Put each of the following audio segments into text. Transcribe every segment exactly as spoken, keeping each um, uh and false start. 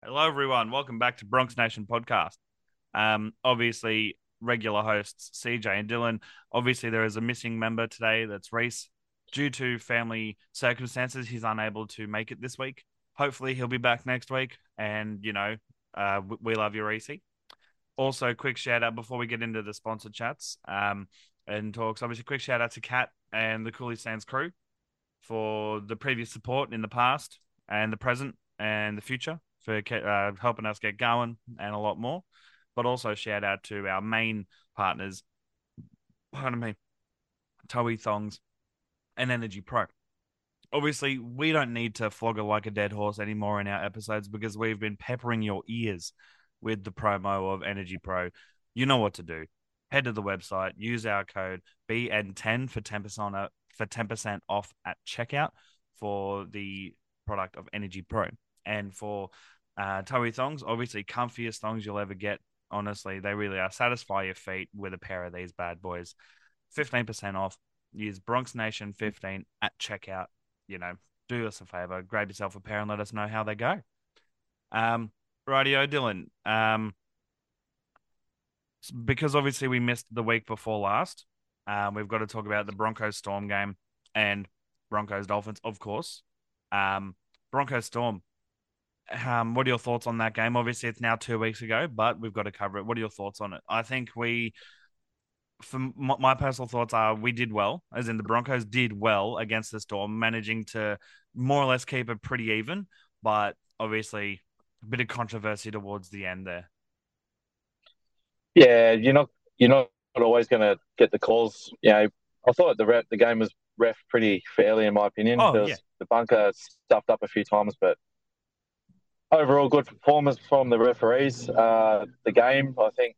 Hello, everyone. Welcome back to Bronx Nation podcast. Um, obviously, regular hosts C J and Dylan. Obviously, there is a missing member today. That's Reese. Due to family circumstances, he's unable to make it this week. Hopefully, he'll be back next week. And you know, uh, we love you, Reese. Also, quick shout out before we get into the sponsored chats um, and talks. Obviously, quick shout out to Kat and the Cooley Sands crew for the previous support in the past and the present and the future for uh, helping us get going and a lot more. But also shout out to our main partners, pardon me, Toei Thongs and Energy Pro. Obviously, we don't need to flog it like a dead horse anymore in our episodes because we've been peppering your ears with the promo of Energy Pro. You know what to do. Head to the website, use our code B N ten for ten percent off, for ten percent off at checkout for the product of Energy Pro. And for uh, Toei Thongs, obviously comfiest thongs you'll ever get. Honestly, they really are. Satisfy your feet with a pair of these bad boys. fifteen percent off. Use Bronx Nation fifteen at checkout. You know, do us a favor, grab yourself a pair and let us know how they go. Um, Radio Dylan. Um, because obviously we missed the week before last. Um, we've got to talk about the Broncos Storm game and Broncos Dolphins, of course. Um, Broncos Storm. Um, what are your thoughts on that game? Obviously, it's now two weeks ago, but we've got to cover it. What are your thoughts on it? I think we, for my personal thoughts are, we did well, as in the Broncos did well against the Storm, managing to more or less keep it pretty even, but obviously a bit of controversy towards the end there. Yeah, you're not you're not always going to get the calls. You know, I thought the ref, the game was ref pretty fairly, in my opinion. Oh, There yeah. was the bunker stuffed up a few times, but overall good performance from the referees. Uh, the game, I think,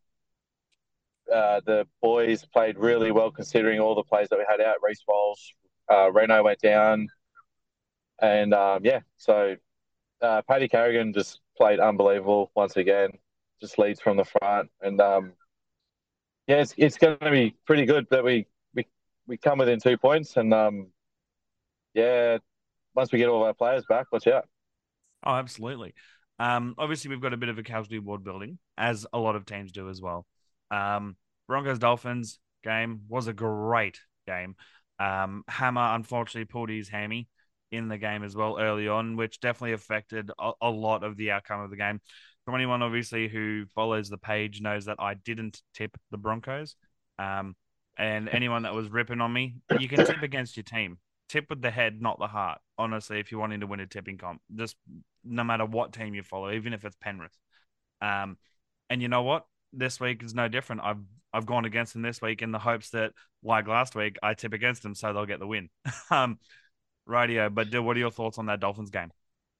uh, the boys played really well considering all the plays that we had out. Reece Walsh, uh, Reno went down, and um, yeah, so uh, Paddy Carrigan just played unbelievable once again. Just leads from the front, and um, yeah, it's it's going to be pretty good that we we we come within two points, and um, yeah, once we get all our players back, watch out. Oh, absolutely. Um, obviously, we've got a bit of a casualty ward building, as a lot of teams do as well. Um, Broncos Dolphins game was a great game. Um, Hammer unfortunately pulled his hammy in the game as well early on, which definitely affected a, a lot of the outcome of the game. From anyone obviously who follows the page knows that I didn't tip the Broncos. Um, and anyone that was ripping on me, you can tip against your team. Tip with the head, not the heart. Honestly, if you're wanting to win a tipping comp, just no matter what team you follow, even if it's Penrith. Um, and you know what? This week is no different. I've I've gone against them this week in the hopes that, like last week, I tip against them so they'll get the win. um, radio. But what are your thoughts on that Dolphins game?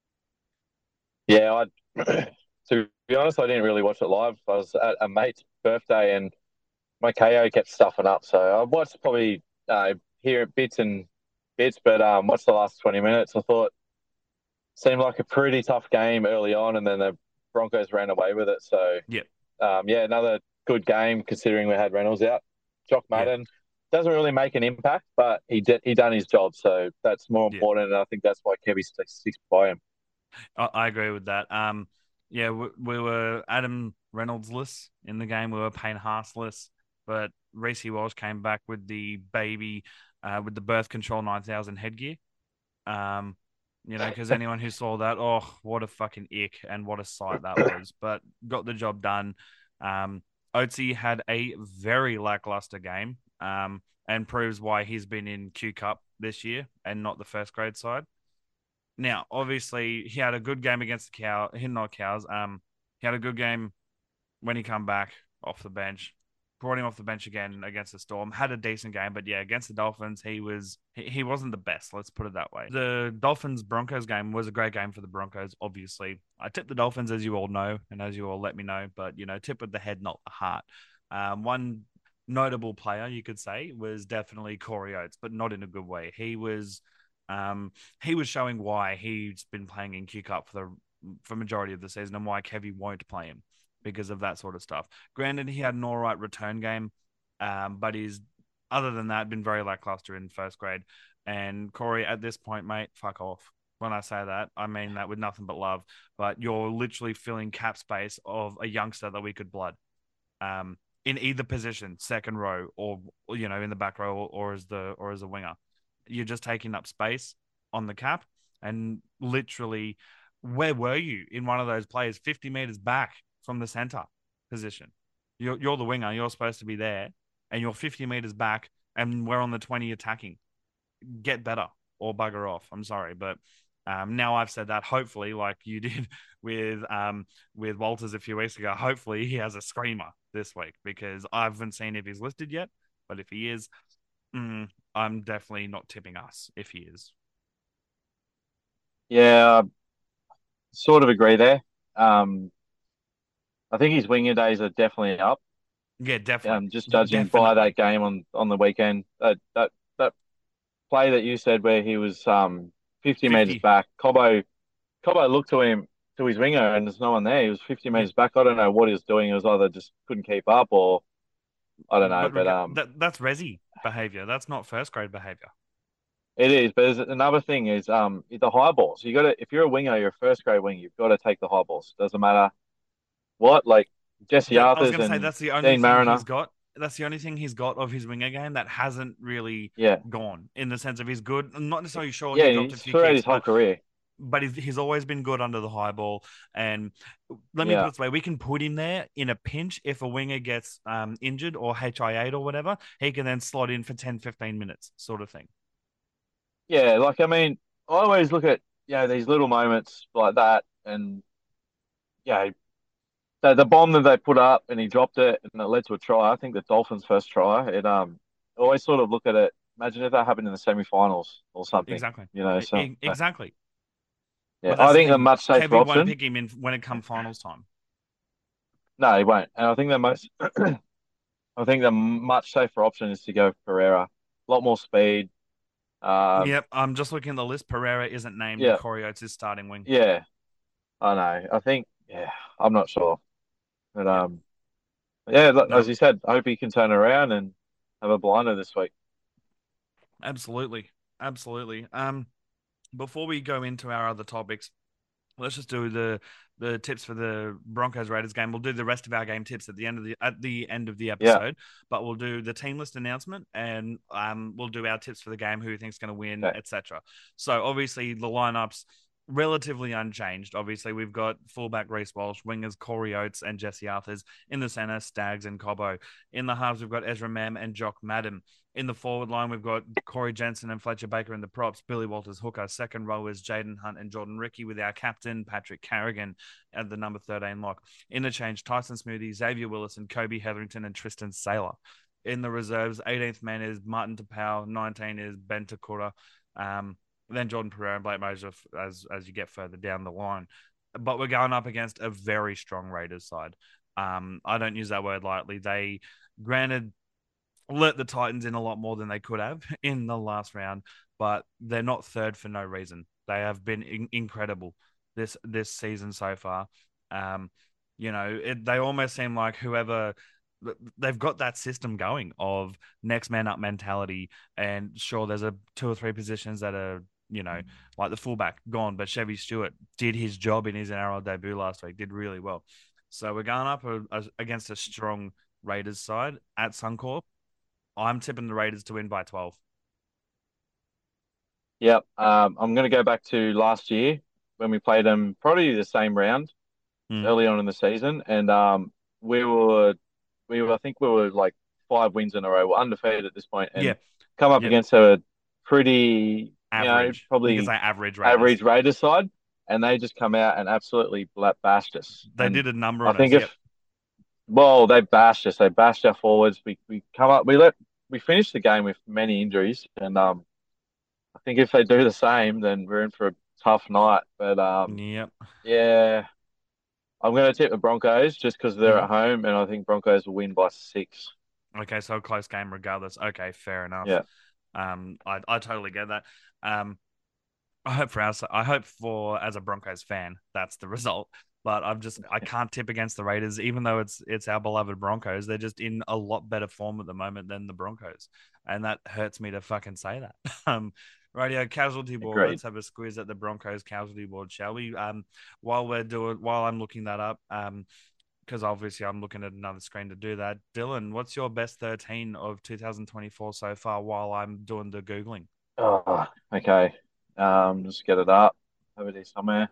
Yeah, I to be honest, I didn't really watch it live. I was at a mate's birthday, and my K O kept stuffing up, so I watched probably uh, here bits and bits, but um, watched the last twenty minutes. I thought seemed like a pretty tough game early on, and then the Broncos ran away with it. So, Yeah, um, yeah, another good game considering we had Reynolds out. Jock yeah, Madden doesn't really make an impact, but he did he done his job, so that's more yeah. important, and I think that's why Kevy sticks sticks by him. I, I agree with that. Um, yeah, we, we were Adam Reynolds-less in the game. We were Payne Haas-less, but Reece Walsh came back with the baby, uh, with the birth control nine thousand headgear. Um, you know, because anyone who saw that, oh, what a fucking ick and what a sight that was. But got the job done. Um, Oatsy had a very lackluster game, um, and proves why he's been in Q Cup this year and not the first grade side. Now, obviously, he had a good game against the cow. He not cows. Um, he had a good game when he come back off the bench. Brought him off the bench again against the Storm. Had a decent game, but yeah, against the Dolphins, he was he, he wasn't the best. Let's put it that way. The Dolphins Broncos game was a great game for the Broncos. Obviously, I tipped the Dolphins, as you all know, and as you all let me know. But you know, tip with the head, not the heart. Um, one notable player you could say was definitely Corey Oates, but not in a good way. He was um, he was showing why he's been playing in Q Cup for the for majority of the season and why Kevy won't play him because of that sort of stuff. Granted, he had an all right return game, um, but he's other than that been very lackluster in first grade. And Corey, at this point, mate, fuck off. When I say that, I mean that with nothing but love. But you're literally filling cap space of a youngster that we could blood. Um, in either position, second row or you know in the back row or, or as the or as a winger. You're just taking up space on the cap and literally where were you in one of those players fifty meters back from the center position? You're you're the winger, you're supposed to be there and you're fifty meters back and we're on the twenty attacking. Get better or bugger off. I'm sorry, but um, now I've said that. Hopefully, like you did with um, with Walters a few weeks ago, hopefully he has a screamer this week because I haven't seen if he's listed yet. But if he is, mm, I'm definitely not tipping us if he is. Yeah, sort of agree there. Um, I think his winger days are definitely up. Yeah, definitely, Um, just judging by definitely that game on on the weekend, that that that play that you said where he was um fifty meters fifty. back, Cobbo Cobbo looked to him to his winger and there's no one there. He was fifty Yeah, meters back. I don't know what he was doing. It was either just couldn't keep up or I don't know. but But rega- um, that that's resi behavior. That's not first grade behavior. it is. But there's another thing is um the high balls. You got to if you're a winger, you're a first grade winger. You've got to take the high balls. Doesn't matter what. Like Jesse That I was Arthurs going to say and that's the only Dean thing he's Mariner. got. That's the only thing he's got of his winger game that hasn't really Yeah, gone in the sense of he's good. I'm not necessarily sure yeah. he dropped a He's few throughout kicks, his whole but career. but he's, he's always been good under the high ball. And let me put Yeah, it this way: we can put him there in a pinch if a winger gets um, injured or H I eight or whatever. He can then slot in for ten, fifteen minutes, sort of thing. yeah. Like I mean, I always look at you know these little moments like that, and yeah, the, the bomb that they put up and he dropped it and it led to a try. I think the Dolphins' first try. It um I always sort of look at it. Imagine if that happened in the semi-finals or something. Exactly, You know, E- so e- exactly. yeah, But that's I the think the thing. much safer Kevy won't option. pick him in when it come finals time. No, he won't. And I think the most, I think the much safer option is to go Pereira. A lot more speed. Um, Yep, I'm just looking at the list. Pereira isn't named, and yeah, Corey Oates is starting wing. yeah. I know. I think yeah. I'm not sure, but Yep. um, yeah. look, As No, you said, I hope he can turn around and have a blinder this week. absolutely. Absolutely. Um, before we go into our other topics, let's just do the the tips for the Broncos Raiders game. We'll do the rest of our game tips at the end of the at the end of the Yeah. episode, but we'll do the team list announcement and um we'll do our tips for the game, who we think's going to win, Okay. et cetera. So obviously the lineups relatively unchanged. Obviously we've got fullback Reece Walsh, wingers Corey Oates and Jesse Arthurs, in the center Stags and Cobbo. In the halves we've got Ezra Mam and Jock Madden. In the forward line, we've got Corey Jensen and Fletcher Baker in the props, Billy Walters hooker. Second row is Jaden Hunt and Jordan Ricky with our captain, Patrick Carrigan, at the number thirteen lock. Interchange, Tyson Smoothie, Xavier Willis, and Kobe Hetherington and Tristan Saylor. In the reserves, eighteenth man is Martin Tapau, nineteen is Ben Takura, um, then Jordan Pereira and Blake Mosier as, as you get further down the line. But we're going up against a very strong Raiders side. Um, I don't use that word lightly. They, granted, let the Titans in a lot more than they could have in the last round, but they're not third for no reason. They have been in- incredible this this season so far. Um, you know, it, they almost seem like whoever they've got that system going of next man up mentality. And sure, there's a two or three positions that are you know like the fullback gone, but Chevy Stewart did his job in his N R L debut last week, did really well. So we're going up a, a, against a strong Raiders side at Suncorp. I'm tipping the Raiders to win by twelve. Yep. Um, I'm going to go back to last year when we played them, probably the same round Mm. early on in the season, and um, we were, we were, I think we were like five wins in a row. We're undefeated at this point, Yeah. and come up Yep. against a pretty, you know, Average. You could probably say average Raiders. average Raiders side, and they just come out and absolutely bla- bashed us. They And did a number I on us. think Yep. if, well, they bashed us. They bashed our forwards. We we come up. We let we finished the game with many injuries, and um, I think if they do the same, then we're in for a tough night. But um, Yep. yeah, I'm going to tip the Broncos just because they're Mhm. at home, and I think Broncos will win by six. Okay, so a close game regardless. Okay, fair enough. Yeah, Um, I, I totally get that. Um, I hope for us. I hope for as a Broncos fan, that's the result. But I'm just I can't tip against the Raiders, even though it's it's our beloved Broncos. They're just in a lot better form at the moment than the Broncos, and that hurts me to fucking say that. Um, Radio casualty board. Agreed. Let's have a squeeze at the Broncos casualty board, shall we? Um, while we're doing, while I'm looking that up, um, because obviously I'm looking at another screen to do that. Dylan, what's your best thirteen of two thousand twenty-four so far? While I'm doing the googling. Oh, okay. Um, just get it up over there somewhere.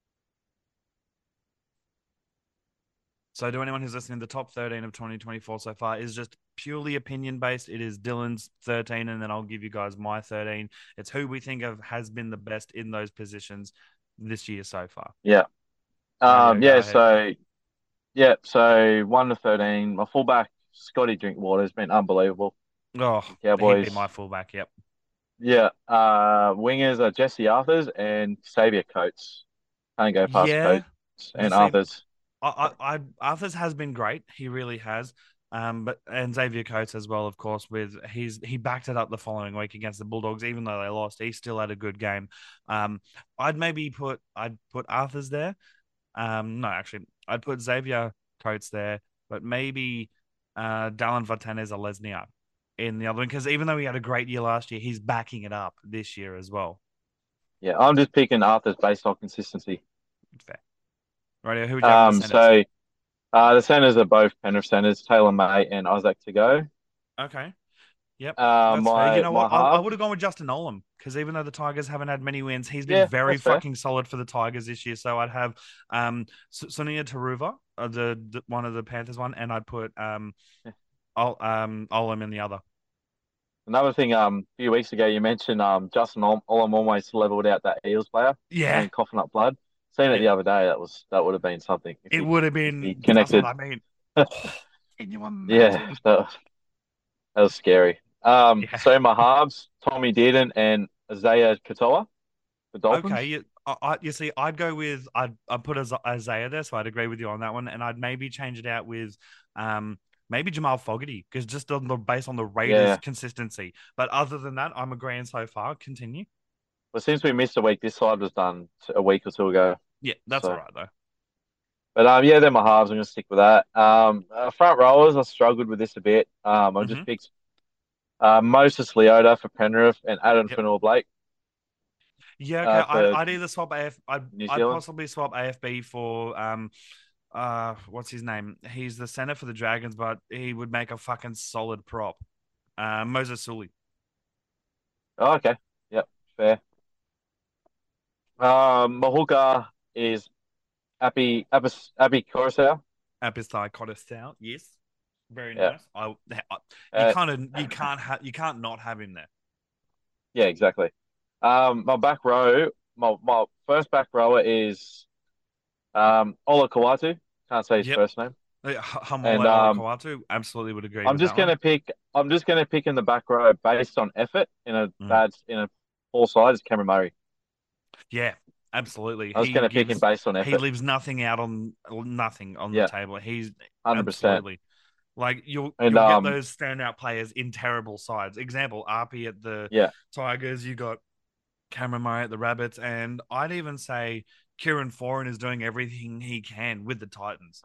So, to anyone who's listening, the top thirteen of twenty twenty-four so far is just purely opinion based. It is Dylan's thirteen, and then I'll give you guys my thirteen. It's who we think of has been the best in those positions this year so far. Yeah. Radio, Um, go yeah, ahead. so yeah, so one to thirteen. My fullback, Scotty Drinkwater, has been unbelievable. Oh, he'd Cowboys. be my fullback. Yep. Yeah. Uh, wingers are Jesse Arthurs and Xavier Coates. Can't go past Yeah. Coates and See, Arthurs. I, I, I, Arthur's has been great. He really has. Um, but and Xavier Coates as well, of course. With he's he backed it up the following week against the Bulldogs, even though they lost. He still had a good game. Um, I'd maybe put I'd put Arthur's there. Um, no, actually, I'd put Xavier Coates there, but maybe uh, Dallin Vartanez or Lesniak in the other one, because even though he had a great year last year, he's backing it up this year as well. Yeah, I'm just picking Arthurs based on consistency. Fair. Radio, who would you have in Um, the centers? so uh, the centers are both Penrith centers, Taylor May and Isaac to go. Okay. Yep. Uh, That's my fair. You know my what? I, I half, would have gone with Justin Olam because even though the Tigers haven't had many wins, he's been yeah, very that's fair. fucking solid for the Tigers this year. So I'd have um Sonia Taruva, uh, the, the one of the Panthers one, and I'd put um, Ol, um Olam in the other. Another thing, um, a few weeks ago you mentioned um Justin Ol- Olam almost leveled out that Eels player Yeah, and coughing up blood. Seen it Yeah. the other day. That was that would have been something. If it he, would have if he been. That's connected. what I mean. Oh, can you imagine? Yeah, that, was- that was scary. Um, Yeah. so my halves, Tommy Dearden and Isaiah Katoa, the Dolphins. Okay, you, I, I, you see, I'd go with I'd I'd put Isa- Isaiah there, so I'd agree with you on that one, and I'd maybe change it out with um maybe Jamal Fogarty because just on the based on the Raiders' Yeah. consistency. But other than that, I'm agreeing so far. Continue. Well, since we missed a week, this side was done t- a week or two ago. Yeah, that's So- all right though. But um, yeah, they're my halves. I'm gonna stick with that. Um, uh, front rowers, I struggled with this a bit. Um, I just Mhm. picked uh, Moses Leota for Penrith and Adam Yep. Fanua Blake. Yeah, Uh, okay. I'd, for I'd either swap A F. I'd, New I'd Zealand? possibly swap A F B for um, uh, what's his name? He's the center for the Dragons, but he would make a fucking solid prop. Uh, Moses Sully. Oh, okay. Yep, fair. Um, my hooker is Appy Appy Appy Coruscant. Apistai Cottestown. Yes. Very Yeah. nice. I, I you Uh, kind of you can't have you can't not have him there. Yeah, exactly. Um, my back row, my my first back rower is um Ola Kawatu. Can't say his Yep. first name. Uh, H- And, Hamola um, Olakawatu absolutely would agree. I'm with just that gonna one. pick. I'm just gonna pick in the back row based on effort in a Mm. bad in a poor side is Cameron Murray. Yeah, absolutely. I was He gonna pick him gives- based on He effort. leaves nothing out on nothing on Yeah. the table. He's Hundred percent. absolutely like you'll And, you'll um, get those standout players in terrible sides. Example: R P at the Yeah. Tigers. You got Cameron Murray at the Rabbits, and I'd even say Kieran Foran is doing everything he can with the Titans.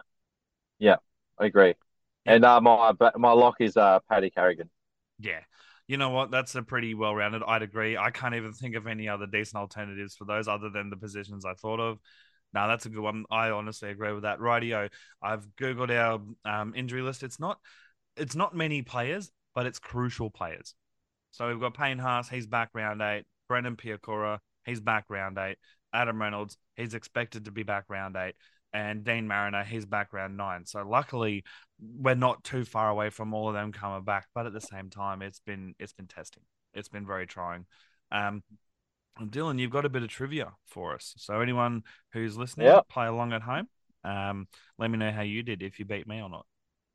I agree. Yeah. And uh, my ba- my lock is uh Paddy Carrigan. Yeah. You know what? That's a pretty well rounded. I'd agree. I can't even think of any other decent alternatives for those other than the positions I thought of. No, that's a good one. I honestly agree with that. Rightio. I've Googled our um, injury list. It's not it's not many players, but it's crucial players. So we've got Payne Haas, he's back round eight. Brendan Piakura, he's back round eight. Adam Reynolds, he's expected to be back round eight. And Dean Mariner, he's back round nine. So luckily, we're not too far away from all of them coming back. But at the same time, it's been it's been testing. It's been very trying. Um, Dylan, you've got a bit of trivia for us. So anyone who's listening, Yeah. play along at home. Um, let me know how you did, if you beat me or not.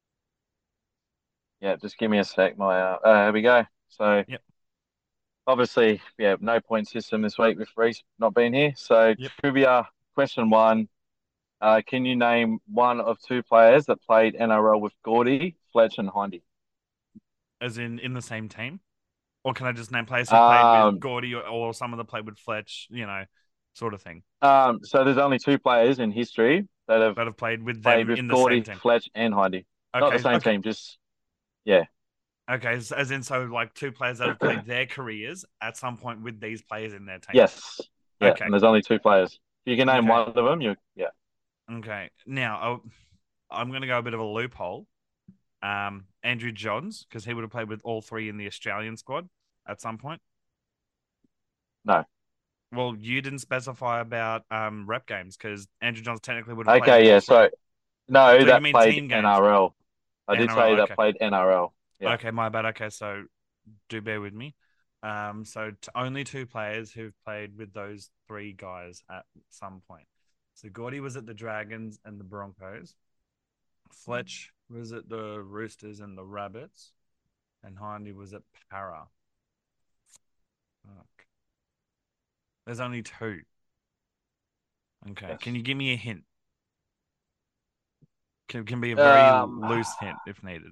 Yeah, just give me a sec. My uh, uh here we go. So Yep. obviously, yeah, no point system this week with Reese not being here. So Yep. trivia question one. Uh, can you name one of two players that played N R L with Gordy, Fletch, and Hindy? As in in the same team? Or can I just name players who played Um, with Gordy or, or some of them played with Fletch, you know, sort of thing, Um, so there's only two players in history that have that have played with played them with in the Gordy, same team? Fletch, and Hindy. Not Okay, the same okay. team, just yeah. Okay, as as in so like two players that have played their careers at some point with these players in their team. Yes. Yeah, Okay, and there's only two players. If you can name okay, one of them, you yeah. okay. Now I'll, I'm going to go a bit of a loophole. Um, Andrew Johns because he would have played with all three in the Australian squad at some point. No. Well, you didn't specify about um rep games because Andrew Johns technically would have played with Okay, all yeah. three. So no, So you that mean played team games? N R L. I did N R L. say that Okay. played N R L. Yeah. Okay, my bad. Okay, so do bear with me. Um, so t- only two players who've played with those three guys at some point. So Gordy was at the Dragons and the Broncos. Fletch was at the Roosters and the Rabbits, and Hindy was at Para. Fuck. There's only two. Okay, Yes. can you give me a hint? Can can be a very Um, loose hint if needed.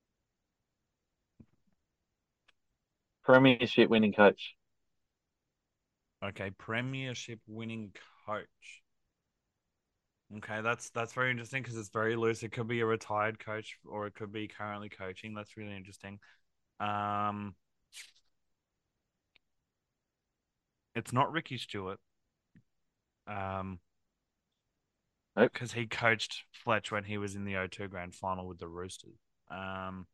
Premiership winning coach. Okay, Premiership winning coach. Okay, that's that's very interesting because it's very loose. It could be a retired coach or it could be currently coaching. That's really interesting. Um, it's not Ricky Stewart. Um, Nope. because he coached Fletch when he was in the O two Grand Final with the Roosters. Um,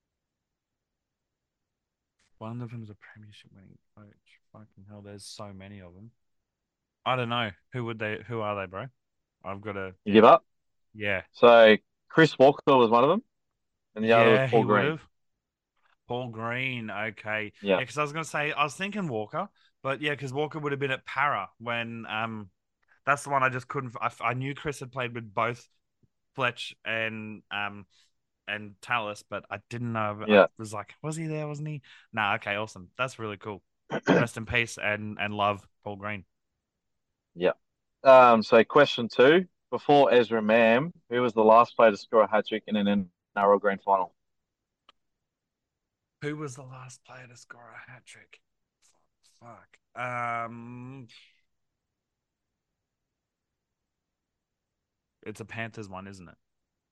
one of them is a Premiership winning coach. Fucking hell, there's so many of them. I don't know who would they. Who are they, bro? I've got to. You give up? Yeah, So Chris Walker was one of them, and the other was yeah, he Paul would Green. have. Paul Green, okay. Yeah, Yeah. because I was going to say, I was thinking Walker, but yeah, because Walker would have been at Para when um, that's the one I just couldn't. I, I knew Chris had played with both Fletch and um and Tallis, but I didn't know. I Yeah. was like, was he there? Wasn't he? Nah, okay, awesome. That's really cool. Rest in peace and and love, Paul Green. Yeah. Um, so question two, before Ezra Mam, who was the last player to score a hat trick in an N R L grand final? Who was the last player to score a hat trick? Fuck. Um, it's a Panthers one, isn't it?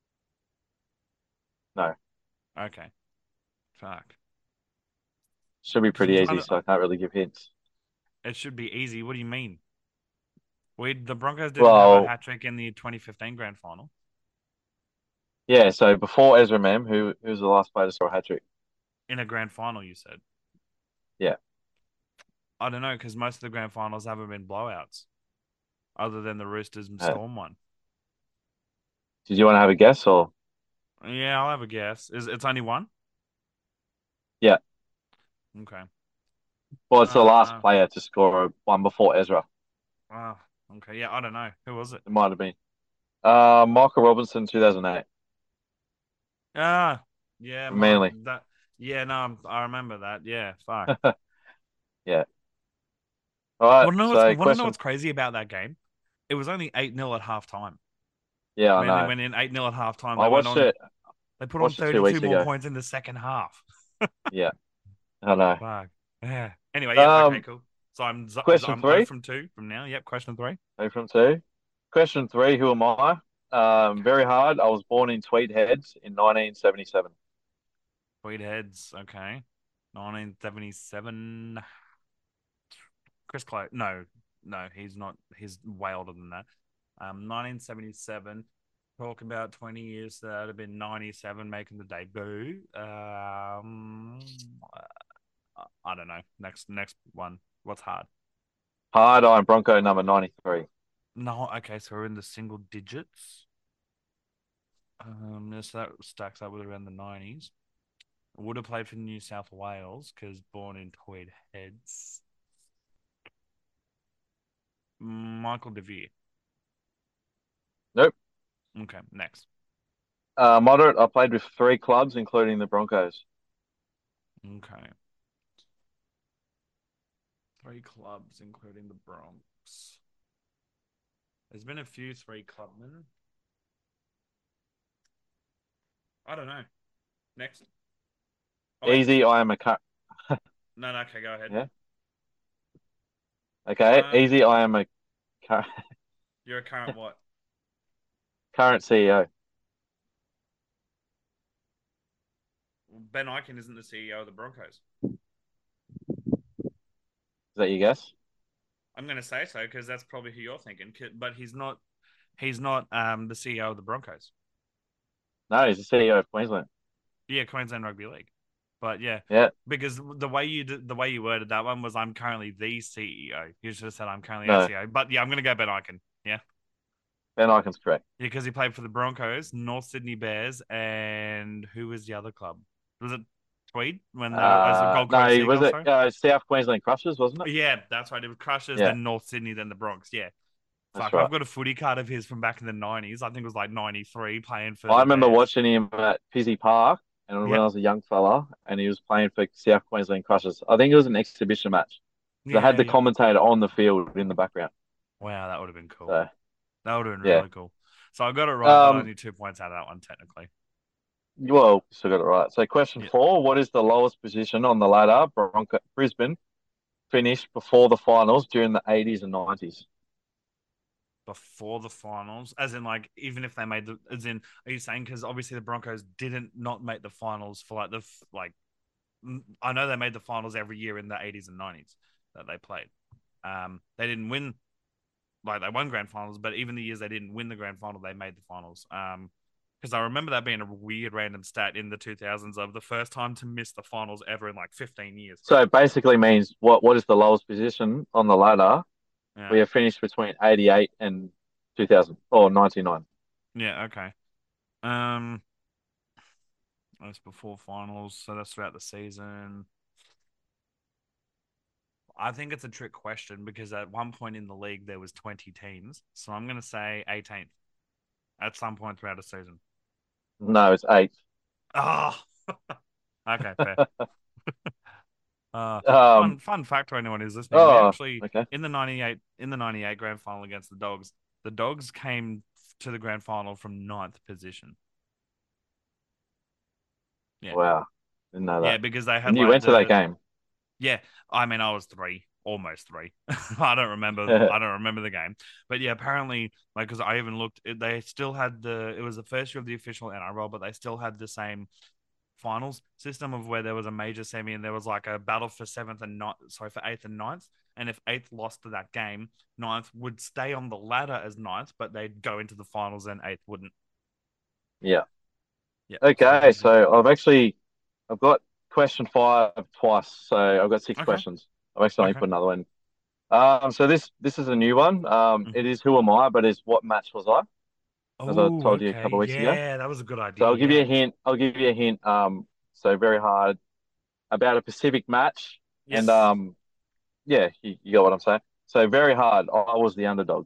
No. Okay. Fuck. Should be 'Cause pretty I'm easy, trying to, so I can't really give hints. it should be easy. What do you mean? We the Broncos didn't have a Well, hat trick in the twenty fifteen grand final. yeah, so before Ezra Mam, who, who was the last player to score a hat trick? In a grand final, you said. Yeah. I don't know because most of the grand finals haven't been blowouts, other than the Roosters and Uh, Storm one. did you want to have a guess or? Yeah, I'll have a guess. Is it's only one? Yeah. Okay. Well, it's the last Uh, player to score one before Ezra. uh okay. Yeah, I don't know. Who was it? It might have been. Uh, Michael Robinson, two thousand eight. Ah, yeah, my Manly. that. Yeah, no, I'm, I remember that. Yeah, fuck. Yeah. All right. Want to know what's So want to know question. what's crazy about that game? It was only eight nil at halftime. Yeah, I Manly know. went in eight nil at halftime. I They went watched on. it. They put on Watched it two thirty-two weeks more ago. points in the second half. Yeah, I know. Fuck. Yeah. Anyway, yep. Okay, Um, cool. So I'm z- question I'm zero three. from two from now. Yep. Question three. Two from two. Question three. Who am I? Um, very hard. I was born in Tweed Heads in nineteen seventy-seven. Tweed Heads. Okay. nineteen seventy-seven. Chris Close. No, no, he's not. He's way older than that. Um, nineteen seventy-seven. Talk about twenty years. That would have been ninety-seven, making the debut. Um, I don't know. Next, next one. What's hard? Hard Iron Bronco number ninety-three. No. Okay, so we're in the single digits. Um, so that stacks up with around the nineties. Would have played for New South Wales because born in Tweed Heads. Michael DeVere. Nope. Okay, next. Uh, moderate. I played with three clubs, including the Broncos. Okay. Three clubs, including the Bronx. There's been a few three clubmen. I don't know. Next. Oh, wait. Easy. I am a cur- No, no, okay, go ahead. yeah. Okay. Um, Easy. I am a cur- you're a current what? current C E O. Ben Eichen isn't the C E O of the Broncos. Is that your guess? I'm going to say so because that's probably who you're thinking. But he's not. He's not um, the C E O of the Broncos. No, he's the C E O of Queensland. Yeah, Queensland Rugby League. But yeah, Yeah. because the way you did, the way you worded that one was, I'm currently the C E O. You should have said I'm currently No. a C E O. But yeah, I'm going to go Ben Eichen. Yeah. Ben Eichen's correct. Yeah, because he played for the Broncos, North Sydney Bears, and who was the other club? Was it Tweed when the, was the Uh, Gold no, Coast was Eagles? it uh, South Queensland Crushers, wasn't it? Yeah, that's right. It was Crushers, Yeah. then North Sydney, then the Bronx. Yeah. That's Fuck, right. I've got a footy card of his from back in the nineties. I think it was like ninety-three playing for. I the remember Bears. watching him at Pizzy Park, and when Yep. I was a young fella, and he was playing for South Queensland Crushers. I think it was an exhibition match. They Yeah, had the yeah. commentator on the field in the background. Wow, that would have been cool. So, That would have been yeah. really cool. So I got it right, Um, but only two points out of that one, technically. well, still got it right. So, question Yeah. four: what is the lowest position on the ladder Bronco Brisbane finished before the finals during the eighties and nineties? Before the finals, as in, like, even if they made the, as in, are you saying because obviously the Broncos didn't not make the finals for like the like, I know they made the finals every year in the eighties and nineties that they played. Um, they didn't win, like they won grand finals, but even the years they didn't win the grand final, they made the finals. Um, because I remember that being a weird random stat in the two thousands of the first time to miss the finals ever in like fifteen years. So, it basically means what what is the lowest position on the ladder? Yeah. We have finished between eighty-eight and two thousand or ninety-nine. Yeah, okay. Um, that's before finals, so that's throughout the season. I think it's a trick question because at one point in the league there was twenty teams, so I'm going to say eighteenth at some point throughout the season. No, it's eight. Oh, okay, fair. uh, Um, fun, fun fact for anyone who's listening: we oh, actually okay. in the ninety-eight in the ninety-eight grand final against the Dogs, the Dogs came to the grand final from ninth position. Yeah. Wow. Didn't know that. Yeah, because they had. And you like, went to the- that game. Yeah, I mean, I was three, almost three. I don't remember. I don't remember the game, but yeah, apparently, like, because I even looked, it- they still had the. It was the first year of the official N R L, but they still had the same finals system of where there was a major semi and there was like a battle for seventh and ninth. Sorry, for eighth and ninth. And if eighth lost to that game, ninth would stay on the ladder as ninth, but they'd go into the finals and eighth wouldn't. Yeah. Yeah. Okay, so I've actually I've got question five twice, so I've got six Okay. questions. I've actually Okay. put another one. Um, so this this is a new one. Um, Mhm. it is who am I, but it's what match was I? As I Oh, told you a okay. couple of weeks ago. Yeah, that was a good idea. So I'll give you yeah. a hint. I'll give you a hint. Um, so very hard about a Pacific match, Yes. and um, yeah, you, you got what I'm saying. So very hard. I was the underdog,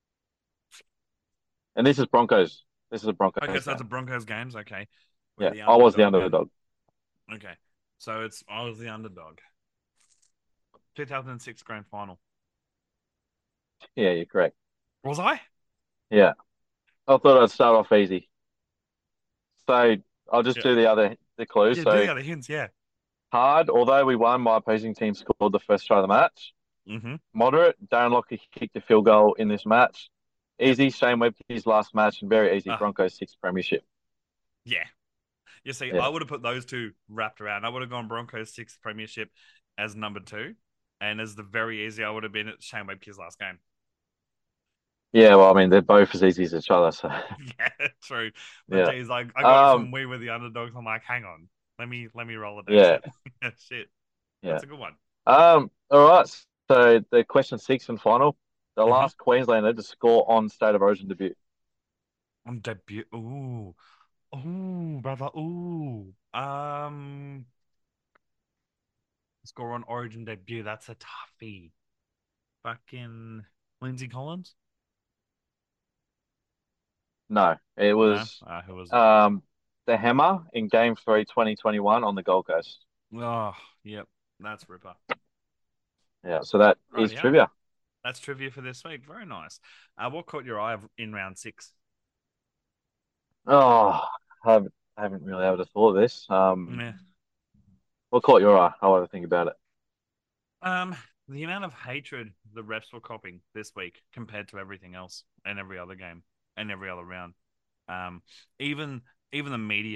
and this is Broncos. This is a Broncos. Okay, so that's a game. Broncos games. Okay. Yeah, We're I was the underdog. underdog. Okay. So it's I was the underdog. two thousand six grand final. Yeah, you're correct. Was I? Yeah, I thought I'd start off easy. So I'll just Yeah. do the other the clues. Yeah, so do the other hints, yeah. hard, although we won, my opposing team scored the first try of the match. Mm-hmm. Moderate, Darren Lockyer kicked a field goal in this match. Easy, Shane Webke's last match, and very easy, Ah. Broncos sixth premiership. Yeah. You see, Yeah. I would have put those two wrapped around. I would have gone Broncos sixth premiership as number two. And as the very easy, I would have been at Shane Webke's last game. Yeah, well, I mean, they're both as easy as each other. So Yeah, true. But Yeah. geez, like I got it Um, from we were the underdogs. I'm like, hang on. Let me let me roll it Yeah. down. Shit. Yeah. That's a good one. um, all right. So the question six and final: the Mhm. last Queenslander to score on State of Origin debut. On debut. Ooh. Ooh, brother. Ooh. Um score on Origin debut. That's a toughie. Fucking Lindsay Collins? No, it was No? Uh, who was it? um the Hammer in Game Three, twenty twenty-one on the Gold Coast. Oh, yep. That's Ripper. Yeah, so that is Rightio. trivia. That's trivia for this week. Very nice. Uh, what caught your eye in round six? Oh, I haven't, I haven't really had a thought of this. Um, Yeah. what caught your eye? I'll have a think about it. Um, the amount of hatred the refs were copping this week compared to everything else and every other game and every other round. Um, even even the media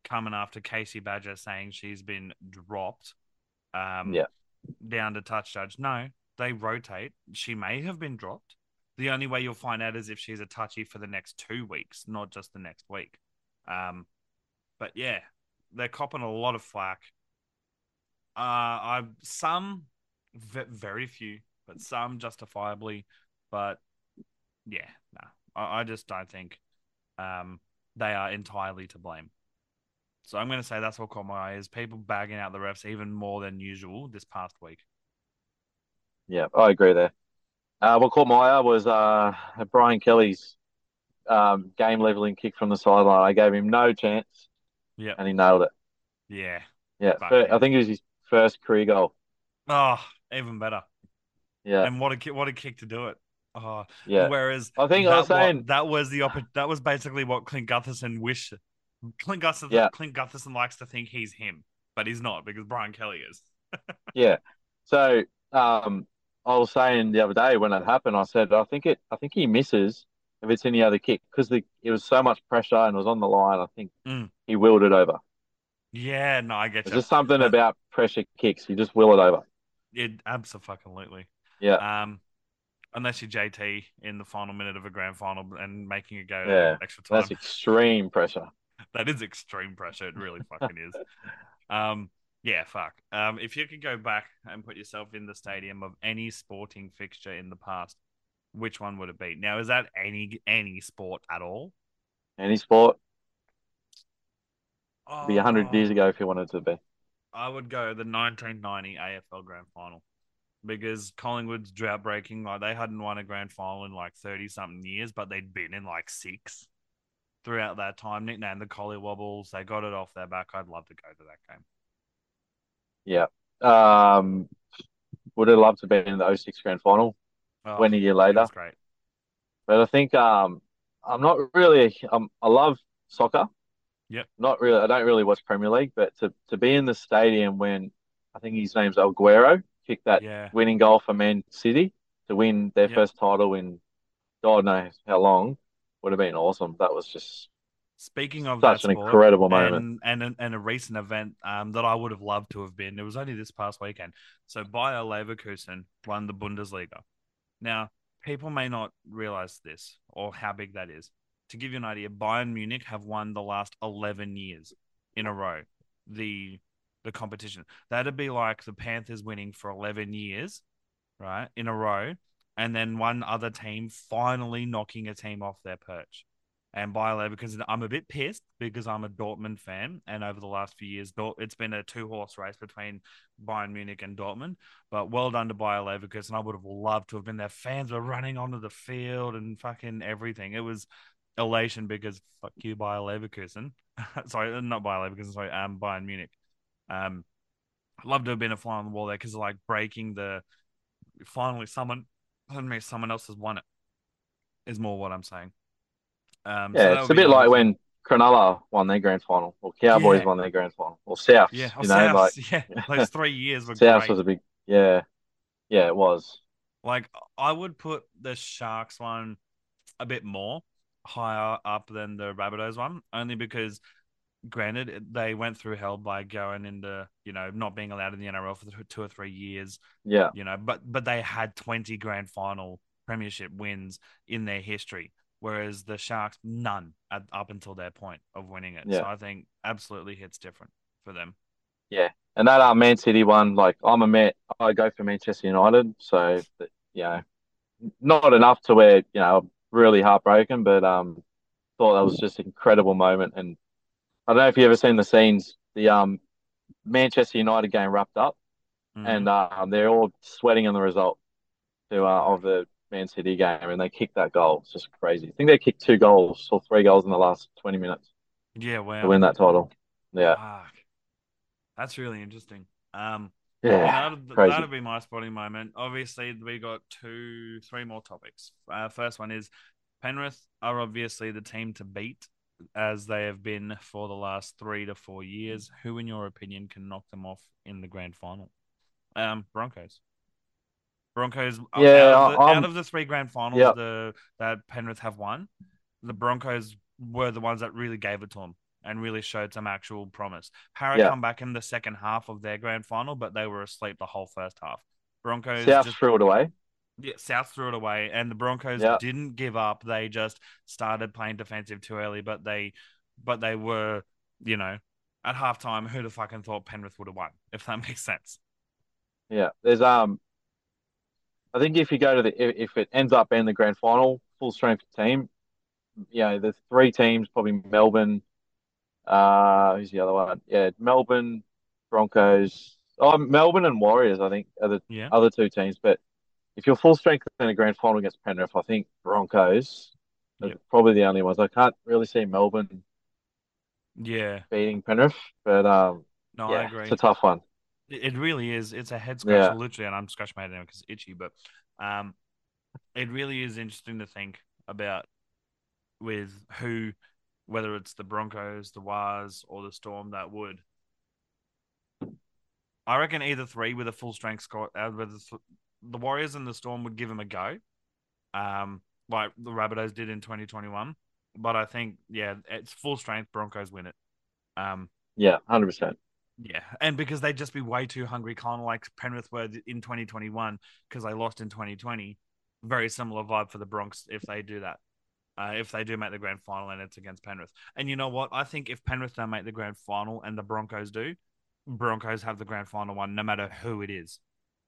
coming after Casey Badger saying she's been dropped um, Yeah. down to touch judge. No, they rotate. She may have been dropped. The only way you'll find out is if she's a touchy for the next two weeks, not just the next week. Um, but yeah, they're copping a lot of flack. Uh, I some v- very few, but some justifiably. But yeah, no, I, I just don't think um, they are entirely to blame. So I'm going to say that's what caught my eye is people bagging out the refs even more than usual this past week. Yeah, I agree there. Uh, what caught my eye was uh, Brian Kelly's um, game leveling kick from the sideline. I gave him no chance, Yep. and he nailed it. Yeah. Yeah, Fuck fir- yeah. I think it was his first career goal. Oh, even better. Yeah, And what a ki- what a kick to do it. Oh, yeah. whereas I think that I was saying wa- that was the oppo- that was basically what Clint Gutherson wished. Clint Gutherson Yeah. Clint Gutherson likes to think he's him, but he's not because Brian Kelly is. yeah. So um, I was saying the other day when it happened, I said I think it. I think he misses if it's any other kick because the it was so much pressure and it was on the line. I think Mm. he willed it over. Yeah, no, I get It's you. just something That about pressure kicks. You just will it over. it absolutely. Yeah, Um, unless you're J T in the final minute of a grand final and making it go to yeah. extra That's time. extreme pressure. That is extreme pressure. It really fucking is. Um, yeah, fuck. Um, if you could go back and put yourself in the stadium of any sporting fixture in the past, which one would it be? Now, is that any any sport at all? Any sport. It'd be a hundred years Oh, ago if you wanted to be. I would go the nineteen ninety A F L Grand Final because Collingwood's drought breaking. Like they hadn't won a grand final in like thirty something years, but they'd been in like six throughout that time. Nicknamed the Collie Wobbles. They got it off their back. I'd love to go to that game. Yeah. Um, would have loved to be in the oh six grand final. Oh, Went a year it later, was great. but I think um, I'm not really. Um, I love soccer. Yep. Not really. I don't really watch Premier League, but to to be in the stadium when I think his name's Aguero kicked that Yeah. winning goal for Man City to win their Yep. first title in God knows how long would have been awesome. That was just Speaking of such that an sport incredible moment. and and and a recent event um, that I would have loved to have been, it was only this past weekend. So Bayer Leverkusen won the Bundesliga. Now, people may not realize this or how big that is. To give you an idea, Bayern Munich have won the last eleven years in a row the the competition. That'd be like the Panthers winning for eleven years, right, in a row, and then one other team finally knocking a team off their perch. And Bayer Leverkusen, I'm a bit pissed because I'm a Dortmund fan, and over the last few years, it's been a two-horse race between Bayern Munich and Dortmund. But well done to Bayer Leverkusen. I would have loved to have been there. Fans were running onto the field and fucking everything. It was elation because fuck you, Bayer Leverkusen. sorry, not Bayer Leverkusen. Sorry, um, Bayern Munich. Um, I'd love to have been a fly on the wall there because like breaking the finally someone, I mean, someone else has won it. Is more what I'm saying. Um, so Yeah, that it's would a be bit like amazing. when Cronulla won their grand final, or Cowboys Yeah, won their grand final, or Souths. yeah, oh, You know, like Souths. Yeah, those three years were Souths great. was a big. Yeah, yeah, it was. Like I would put the Sharks one a bit more higher up than the Rabbitohs one, only because granted they went through hell by going into you know not being allowed in the N R L for two or three years, Yeah, you know, but but they had twenty grand final premiership wins in their history, whereas the Sharks none at, up until their point of winning it. So yeah, I think absolutely hits different for them. yeah. And that uh, Man City one, like I'm a man, I go for Manchester United, so that, you know, not enough to where you know I'm really heartbroken, but um, thought that was just an incredible moment. And I don't know if you ever seen the scenes, the um Manchester United game wrapped up, Mm-hmm. and um, they're all sweating on the result to uh, of the Man City game, and they kicked that goal. It's just crazy. I think they kicked two goals or three goals in the last twenty minutes Yeah, to wow. win that title. Yeah, Fuck. That's really interesting. Um, yeah, yeah, that'd, crazy. that'd be my sporting moment. Obviously, we got two, three more topics. Uh, first one is Penrith are obviously the team to beat, as they have been for the last three to four years. Who, in your opinion, can knock them off in the grand final? Um, Broncos. Broncos uh, out Yeah, of the I, out I'm. of the three grand finals Yeah, the that Penrith have won, the Broncos were the ones that really gave it to them, and really showed some actual promise. Para Yeah. come back in the second half of their grand final, but they were asleep the whole first half. Broncos South just threw it away. yeah, South threw it away, and the Broncos Yeah. didn't give up. They just started playing defensive too early, but they, but they were, you know, at halftime, who'd have fucking thought Penrith would have won? If that makes sense. Yeah. There's um. I think if you go to the if, if it ends up being the grand final, full strength team, you know, the three teams probably Melbourne. Uh, who's the other one? Yeah, Melbourne, Broncos. Oh, Melbourne and Warriors. I think are the Yeah, other two teams. But if you're full strength in a grand final against Penrith, I think Broncos are yeah, probably the only ones. I can't really see Melbourne yeah. beating Penrith, but um, No, I yeah, it's agree. a tough one. It it really is. It's a head scratcher, Yeah, literally, and I'm scratching my head now because it's itchy. But um, it really is interesting to think about with who, whether it's the Broncos, the Wars, or the Storm that would. I reckon either three with a full strength squad, uh, with the, the Warriors and the Storm would give them a go, um, like the Rabbitohs did in twenty twenty-one. But I think, yeah, it's full strength. Broncos win it. Um, yeah, hundred percent. yeah, and because they'd just be way too hungry, kind of like Penrith were in twenty twenty-one because they lost in twenty twenty. Very similar vibe for the Bronx if they do that. Uh, if they do make the grand final and it's against Penrith. And you know what? I think if Penrith don't make the grand final and the Broncos do, Broncos have the grand final one no matter who it is.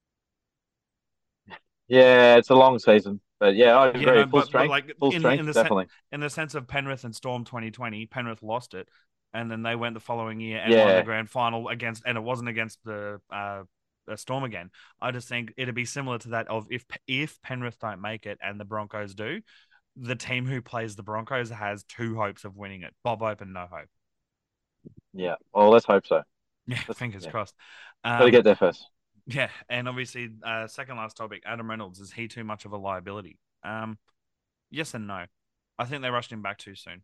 Yeah, it's a long season, but yeah, I Yeah, agree. no, Full but but strength, like full in in strength, the sen- definitely. in the sense of Penrith and Storm twenty twenty, Penrith lost it, and then they went the following year and won the Yeah, grand final against, and it wasn't against the uh, uh, Storm again. I just think it'd be similar to that of if if Penrith don't make it and the Broncos do, the team who plays the Broncos has two hopes of winning it. Bob Open, no hope. yeah. Well, let's hope so. Yeah, Let's fingers yeah, crossed. got to Um, get there first. yeah, and obviously, uh, second last topic, Adam Reynolds, is he too much of a liability? Um, yes and no. I think they rushed him back too soon.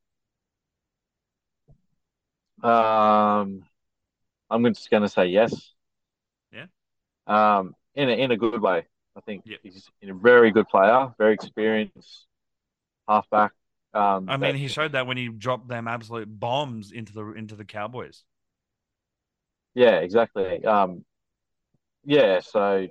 Um, I'm just going to say yes. Yeah, Um, in a in a good way. I think yeah. he's a very good player, very experienced halfback. Um, I mean, that he showed that when he dropped them absolute bombs into the into the Cowboys. yeah, exactly. Um, yeah. So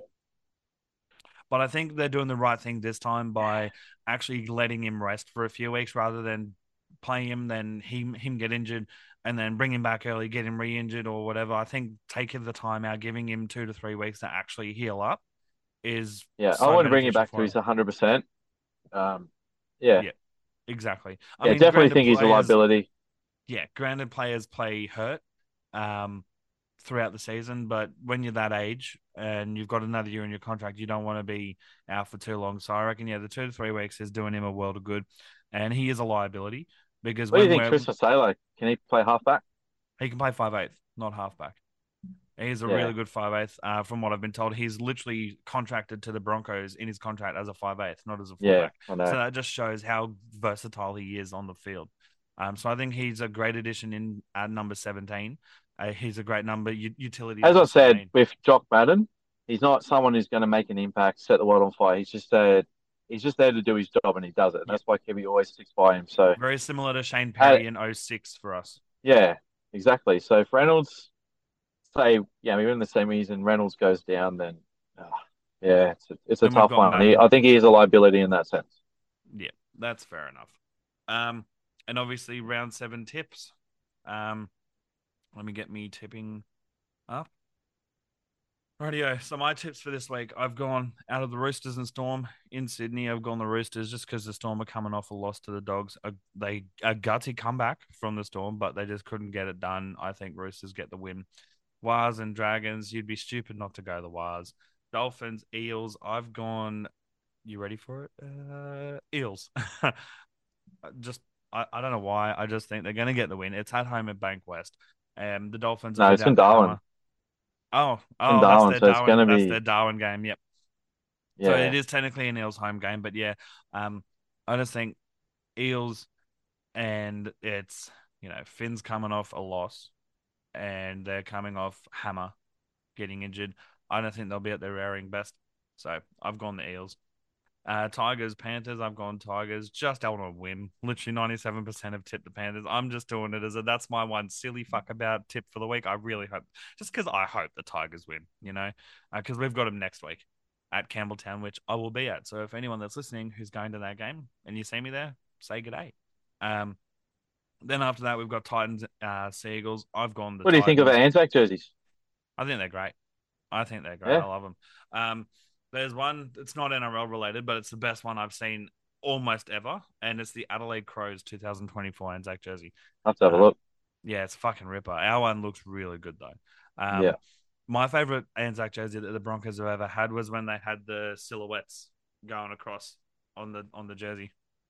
But I think they're doing the right thing this time by actually letting him rest for a few weeks rather than playing him, then him him get injured and then bring him back early, get him re-injured or whatever. I think taking the time out, giving him two to three weeks to actually heal up is yeah, I so want to bring him beneficial back to for his him. one hundred percent. Um, yeah, Yeah, exactly. I yeah, mean, definitely granted, think he's a players, liability. yeah, granted, players play hurt. Um, throughout the season. But when you're that age and you've got another year in your contract, you don't want to be out for too long. So I reckon, yeah, the two to three weeks is doing him a world of good. And he is a liability because What do you when think, we're Chris Vasalo? Can he play halfback? he can play five eighth, not halfback. He's a Yeah, really good five eighth. Uh, from what I've been told, he's literally contracted to the Broncos in his contract as a five eighth, not as a yeah, fullback. I So know. that just shows how versatile he is on the field. Um, so I think he's a great addition in at number seventeen. Uh, he's a great number utility As I number said seventeen. with Jock Madden, he's not someone who's going to make an impact, set the world on fire. He's just there. He's just there to do his job, and he does it. And Yeah. that's why Kevy always sticks by him. So, Very similar to Shane uh, Perry in oh six for us. yeah, exactly. So if Reynolds say, yeah, we're in the semis and Reynolds goes down, then uh, yeah, it's a, it's a Then we've tough got one. He, Madden. I think he is a liability in that sense. Yeah, that's fair enough. Um, and obviously round seven tips. Um, let me get me tipping up. Rightio. So my tips for this week, I've gone out of the Roosters and Storm in Sydney. I've gone the Roosters just because the Storm are coming off a loss to the Dogs. A, they a gutsy comeback from the Storm, but they just couldn't get it done. I think Roosters get the win. Wars and Dragons, you'd be stupid not to go the Wars. Dolphins, Eels, I've gone. You ready for it? Uh, Eels. just I, I don't know why. I just think they're going to get the win. It's at home at Bank West. Um, the Dolphins are No, it's in without the Darwin. hammer. Oh, It's in oh, that's Darwin, their so it's going Darwin. to That's their be Darwin game. Yep. So it yeah, is technically an Eels home game, but yeah, um, I just think Eels and it's you know Finn's coming off a loss, and they're coming off Hammer getting injured. I don't think they'll be at their raring best. So I've gone the Eels. Uh, Tigers, Panthers. I've gone Tigers. Just on a whim. Literally ninety-seven percent have tipped the Panthers. I'm just doing it as a that's my one silly fuck about tip for the week. I really hope, just because I hope the Tigers win, you know, because uh, we've got them next week at Campbelltown, which I will be at. So if anyone that's listening who's going to that game and you see me there, say good day. Um, then after that, we've got Titans, uh, Seagulls. I've gone the What do you think of our Titans. Anzac jerseys? I think they're great. I think they're great. Yeah, I love them. Um, there's one. It's not N R L related, but it's the best one I've seen almost ever, and it's the Adelaide Crows twenty twenty-four Anzac jersey. I'll have to have a Um, look. yeah, it's a fucking ripper. Our one looks really good though. Um, Yeah. my favorite Anzac jersey that the Broncos have ever had was when they had the silhouettes going across on the on the jersey.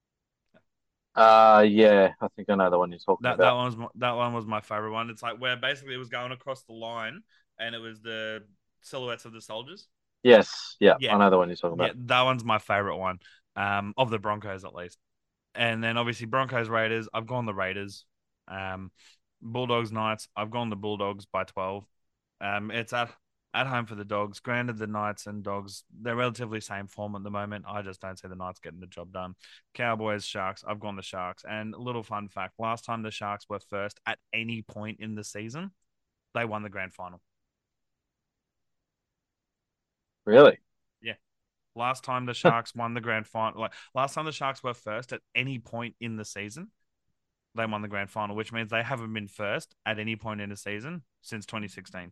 Uh, yeah, I think I know the one you're talking That that about. one was my, that one was my favorite one. It's like where basically it was going across the line, and it was the silhouettes of the soldiers. Yes, yeah, Yeah, I know the one you're talking yeah, about. that one's my favorite one. Um, of the Broncos at least. And then obviously Broncos Raiders. I've gone the Raiders. Um, Bulldogs Knights. I've gone the Bulldogs by twelve. Um, it's at at home for the Dogs. Granted, the Knights and Dogs they're relatively same form at the moment. I just don't see the Knights getting the job done. Cowboys Sharks. I've gone the Sharks. And a little fun fact: last time the Sharks were first at any point in the season, they won the grand final. Really? Yeah. Last time the Sharks won the grand final, like last time the Sharks were first at any point in the season, they won the grand final, which means they haven't been first at any point in the season since twenty sixteen.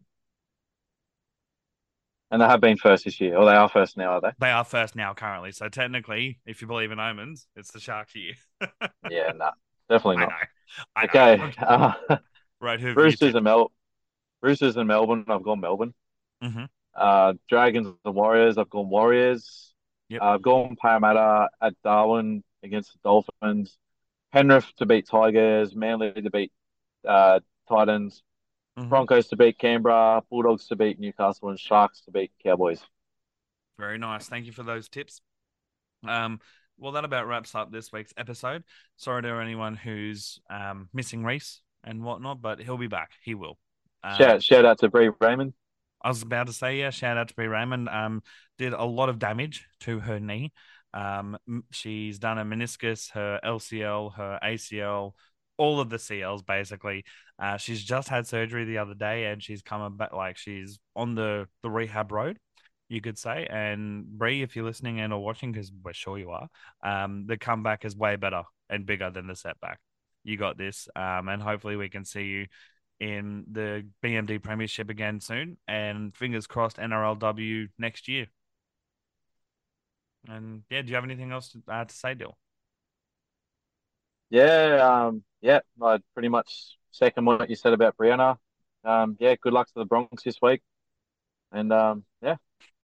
And they have been first this year, or they are first now, are they? They are first now currently. So technically, if you believe in omens, it's the Sharks year. Yeah, no, definitely I not. know. I know. Okay, uh, Right, who have you Roosters and tipped? Mel, Roosters and Melbourne. I've gone Melbourne. Mm-hmm. Uh, Dragons and Warriors. I've gone Warriors. Yep. Uh, I've gone Parramatta at Darwin against the Dolphins. Penrith to beat Tigers. Manly to beat uh, Titans. Mm-hmm. Broncos to beat Canberra. Bulldogs to beat Newcastle, and Sharks to beat Cowboys. Very nice. Thank you for those tips. Um, well, that about wraps up this week's episode. Sorry to anyone who's um, missing Reese and whatnot, but he'll be back. He will. Um, Shout shout out to Bree Raymond. I was about to say, yeah, shout out to B Raymond. Um, did a lot of damage to her knee. Um, she's done a meniscus, her L C L, her A C L, all of the C Ls basically. Uh, she's just had surgery the other day, and she's coming back like she's on the the rehab road, you could say. And Bree, if you're listening and or watching, because we're sure you are, um, the comeback is way better and bigger than the setback. You got this, um, and hopefully we can see you in the B M D Premiership again soon, and fingers crossed N R L W next year. And yeah, do you have anything else to, uh, to say, Dill? Yeah, um, yeah, I pretty much second what you said about Brianna. Um, yeah, good luck to the Bronx this week, and um, yeah,